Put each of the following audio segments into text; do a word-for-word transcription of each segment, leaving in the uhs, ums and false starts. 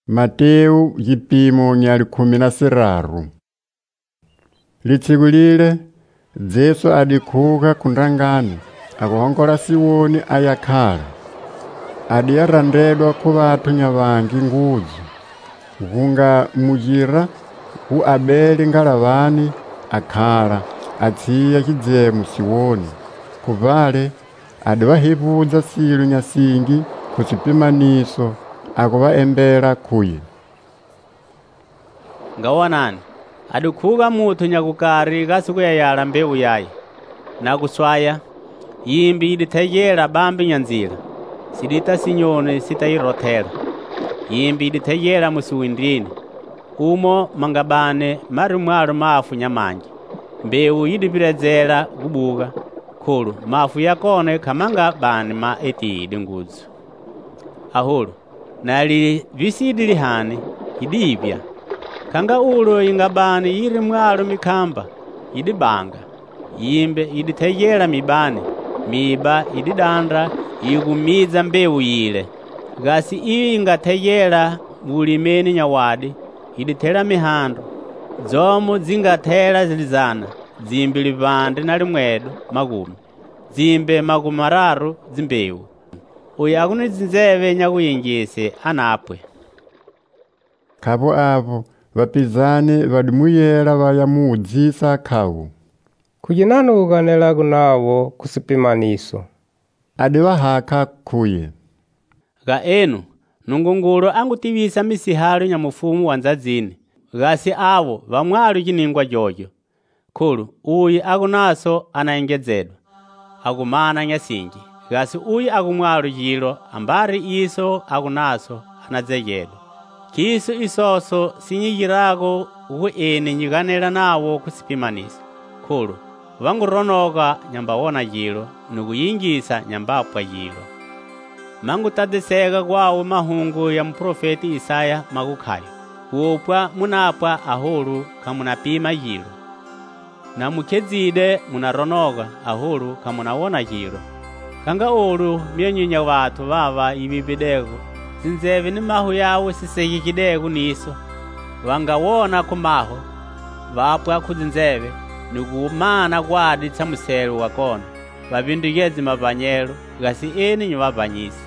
Mateu yipimo nyali kumi na siraru. Litsigulile, Jesu adikuka kundangani, akuhongola Siwoni ayakhala. Adi yarandedwa ku batu nyabangi nguzu. Ukunga mujira, u Abeli ngalavani, akhala, atsiya kijemu Siwoni. Kuvale, adi wahibuza silu nyasingi, kusipimaniso, akuwa embela kuye. Ngawanani, adikuga mutu nyakukari gasuku ya yala mbewu yaye. Na kuswaya, yimbi iditejela bambi nyanzila. Sidita sinyone sita irotela. Yimbi iditejela musuwindini. Umo mangabane mari mwaro mafu nyamanji. Mbewu idipirezela gubuga. Kulu, mafu yakone kamanga bane ma eti idinguzu. Ahulu, nali visidi lihane, idibya. Kanga ulo ingabani yiri mwaro mikamba, idibanga. Yimbe iditejela mibane, miba ididandra, igumiza mbewu yile. Gasi iyo ingatejela ulimeni nyawadi, iditela mihando. Zomu zingatela zilizana, zimbi livande na limwedo magumi. Zimbe magumi mararu zimbewu. Uya akuni zinzeve nyakuyingise anapwe. Kabo abo, wapizane vadimuyela vayamudzisa kawu. Kujinanuganela kunawo kusipimaniso. Adi wahaka kuye. Ga enu, nungunguro angutivisa misihalo nyamufumu wanzazini. Gasi avo, vamwalu jiningwa jojo. Kulu, uyi akunaso anaengezedwa. Agumana nyasingi. Gasi uyi agumwalu jilo, ambari iso akunaso anazegedwa. Kisu isoso sinyigirago uwe ene nyiganela nawo kusipimaniso. Kulu, vanguronoga nyambawona jilo, nukuyingisa nyambapwa jilo. Mangu tadisega gwawo mahungu ya mprofeti Isaya magukhayo. Uopwa munapwa ahulu kamunapima jilo. Na mukezide munaronoga ahulu kamunawona jilo. Kanga ulu myonyinya watu vava ibibidego. Zinzeve ni mahu yawe siseki kidegu niso. Wangawona kumaho. Vapwa kuzinzeve. Nugumana gwadi chamuselu wakona. Vabindigezi mabanyelo. Gasi eni nyubabanyisi.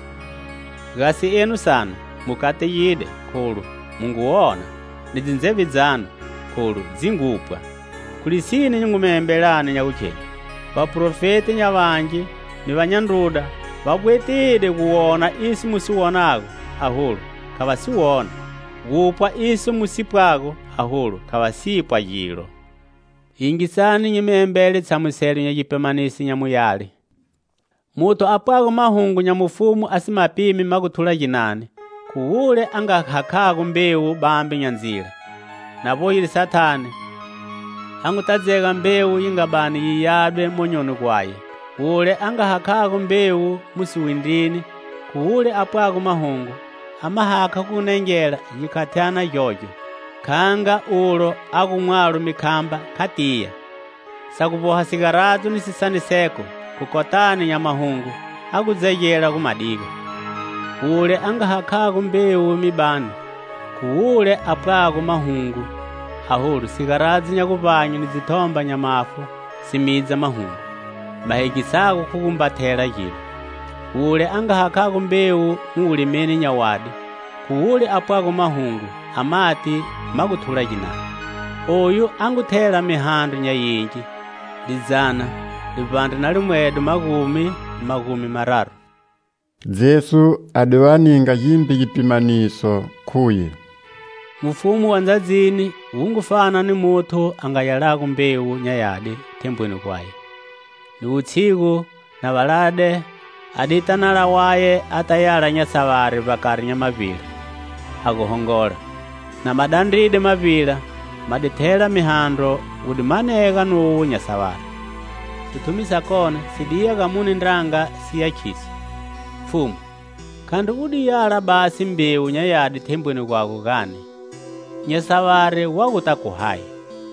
Gasi enu sana. Mukate yide kulu. Munguona. Nizinzevi zanu. Kulu. Zingupwa. Kulisini nyungumembelani nyakukeni. Vaprofeti nyavangi. Ni vanyanduda. Vabwetide kuona isi musiwonago. Ahulu. Kavasiwona. Gupwa isi musipwago. Ahulu. Kavasipwa jilo. Ingisani nyimembele chamuselu nyajipemanisi nyamuyali. Muto apwago mahungu nyamufumu asimapimi magutula jinane. Kuule anga hakago mbewu bambi nyanzila. Nabohili satani. Angutazega mbewu ingabani yiyadwe monyonu kwaye. Kuule anga hakago mbewu musiwindini. Kuule apwago mahungu. Amahaka kunengela yikatiana jojo. Kanga ulo agumwalu mikamba katiya. Sakuboha sigaratu nisisani seko. Kukotani nyamahungu. Aguzejela kumadiga. Kuule anga hakago mbewu mibani. Kuule apwago mahungu. Ahulu sigaratu nyakubanyu nizitomba nyamafu. Simiza mahungu. Mahegisago kukumbatela jilo. Kuule anga hakago mbewu muulimeni nyawadi. Kuule apwago mahungu. Amati magutula jinana. Oyu angutela mihando nyayingi. Lizana, livande na limwedo magumi, magumi mararu. Jesu adiwaninga yimbi yipimaniso kuye. Mufumu wanzazini, ungufana ni mutu angayalagu mbewu nyayadi tembwenu kwaye. Ni utsigu na walade, aditanala waye atayala nyasawari bakari nyamavila. Aguhongola. Na madandride mavila, maditela mihando, udimanega nuwu nyasawari. Tutumisa kone, sidia gamuni ndranga siya kisu. Fumu, kandi udiyala basi mbewu nyayadi tembwenu kwagu gani. Nyasawari wagutakuhai.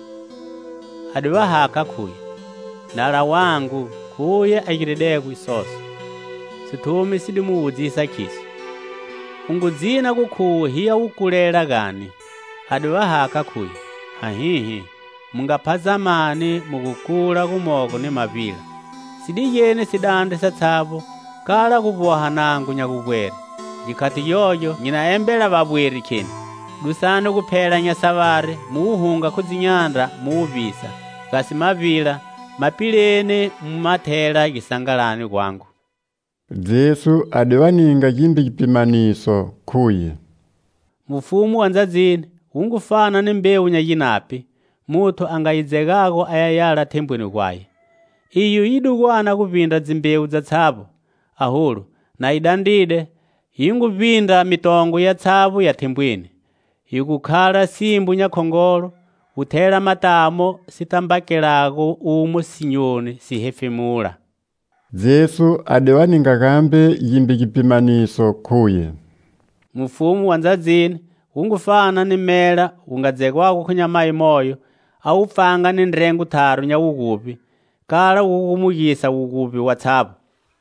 Adiwahaka kuye. Nala wangu kuye agiridegu isoso. Situmi sidimuuzisa kisu. unguzina kukhuwu hiya ukulela gani hadi wahaka khuyi hahihi mungaphazamani mukukula kumoko ni mavila sidiyene sidande satsavo kala kuvoha nangu nyakukwere jikati yoyo nyina embela babweri kini lusane kuphela nyasavare muuhunga kuzinyanda muuvisa gasi mavila mapilene mumathela gisangalani kwangu. Jesu adiwaninga jimbi kipimaniso kuye. Mufumu wanzazini ungufana ni mbewu nyajinapi mutu angayizegako ayayala tembweni kwaye. Iyo idugwana kuvinda zimbewu za tsavo ahulu na idandide yinguvinda mitongo ya tsavo ya tembweni. Yukukhala simbu nyakhongolo uthela matamo sitambakelako umu sinyoni sihefemula. Jesu adiwaninga kambe yimbi kipimaniso kuye. Mufumu wanzazini ungufana ni mela ungazekwako kunyamayi moyo awufanga ni ndrengu tharu nyawukupi kala ukukumugisa wukupi wa tsavo.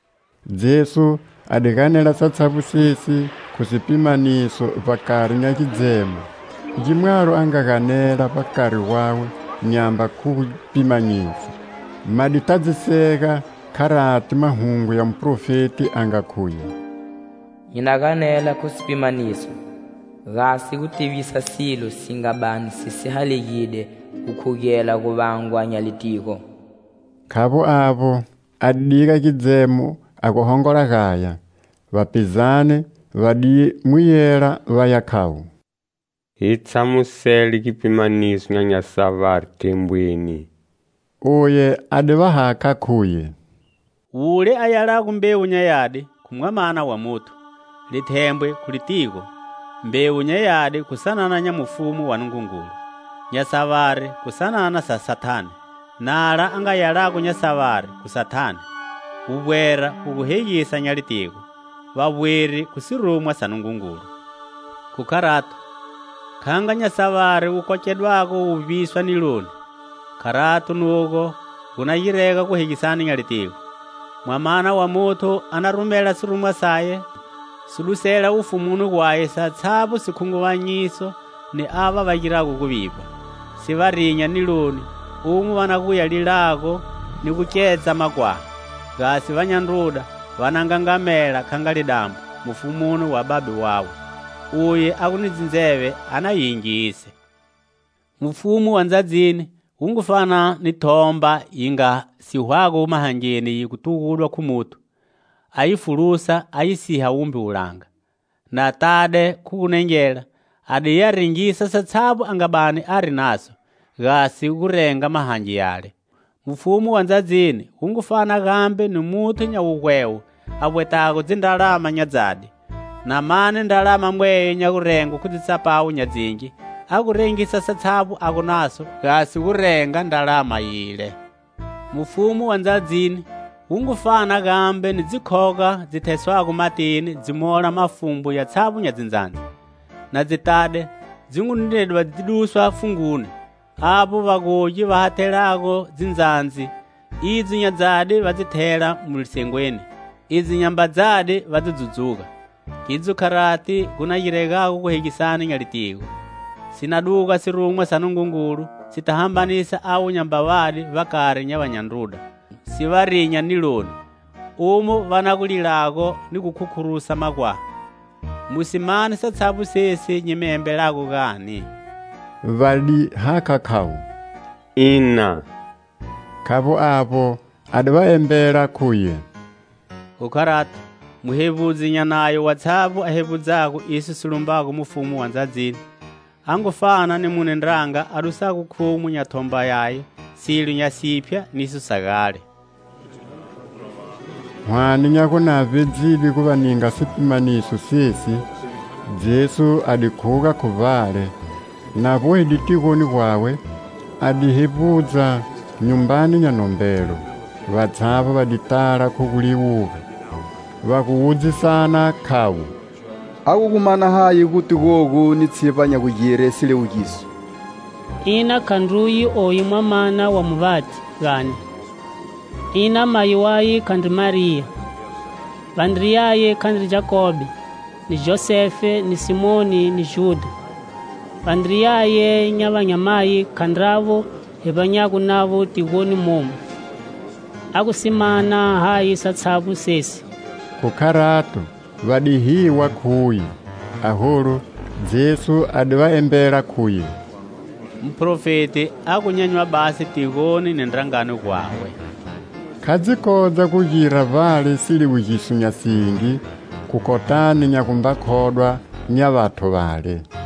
Jesu adikanela satsavu sisi kusipimaniso pakari nyakidzemo jimwaro angakanela pakari wawe nyamba kupimanyisa maditadziseka karati mahungu ya mprofeti angakhuye. Inakanela kusipimaniso gasi kutivisa silo singabani sisihalikide kukhugela kuvangwa nyalitiko. Khavo avo adika kidzemo akuhongola kaya vapizane vadi muyela vayakhawu. Hitsamuseli kipimaniso nyanyasavari tembweni. Uye adivahaka khuye. Ule ayala kumbewu nyayade kumwamana wa mutu litembwe kulitiko mbewu nyayade kusanana nya mufumu wa Nungungulu nyasavari kusanana sa satani nala angayalako nyasavari kusatani ubwera ukuheyisa nyalitiko vabweri kusirumwa sa Nungungulu kukarato khanga nyasavari ukochedwako uviswa niluni karato nuko kunayireka kuheyisani nyalitiko mwamana wa mutu anarumela sirumwa saye sulusela ufumunu kwaye sa tsavo sikhunguvanyiso ni ava vajirako kuvipa sivarinya niluni umu vanakuya lilako ni kuchetsa makwa gasi vanyanduda vanangangamela khanga lidambo mufumunu wa babi wawo uye akunizinzeve anayingise. Mufumu wanzazini ungufana ni thomba yinga sihwako umahanjeni yikutukulwa kumutu ayifulusa ayisiha umbi ulanga na tade kukunenjela adi yaringisa satsabu angabani ari naso gasi ukurenga mahanji yale. Mufumu wanzazini ungufana gambe ni mutu nyawukwewu abwetako zindalama nyazadi na mane ndalama mweye nyakurenga kuzitsapawu nyazingi akurengisa satsabu akunaso gasi kurenga ndalama yile. Mufumu wanzazini ungufana gambe ni zikhoka zitheswako matini zimola mafumbu ya tsabu nyazinzanzi na zitade zingunidwa ziduswa fungune apo vakuji vahathelako zinzanzi izi nyazade vazithela mulisengweni izi nyambazade vazidzuzuka kizu karati kunayirekako kuhekisani nyalitiko sinaduka sirumwa sa Nungungulu sitahambanisa awu nyambavali vakari nyavanyanduda sivarinya niloni umu vanakulilako ni kukhukhurusa makwa musimani satsavu sesi nyimembelako gani. Vali haka khawu. Ina. Khavo apo adivaembela kuye. Ukarata muhevuzi nyanayo watsavu ahevuzako isi sulumbako mufumu wanzazini angufana ni munendrang arusaku khumu nyathomba yayo silu nyasipya nisu sagale. Mwani nyakunave dzivi kuvaninga sipimaniso sesi Jesu adikhuka kuvale napo editikoni kwawe adihevuza nyumbani nyanombelo vatsavo vaditala khukuliwuka vakuwudzisana khawu. Akukumana hayi kuti gogo ni tsipa nyakujire sile ukiso. Ina kandruyi oyi mwamana wa muvati gani. Ina mayiwayi kandri Maria. Vandriyaye kandri Jakobi. ni Josefe ni Simoni ni Juda. Pandriyaye nyabanyamayi kandravo hebanyaku navo tigoni momo. Akusimana hayi satsabu sesi. Kukaratu vadihiwa kuyi ahuru Jesu adivaembera kuyi. Mprofeti akunyanywa basi tigoni nendrangano kwawe. Kadzikoza kujira vale sili wijisunya singi kukotani nyakumbakhodwa nya vathu vale.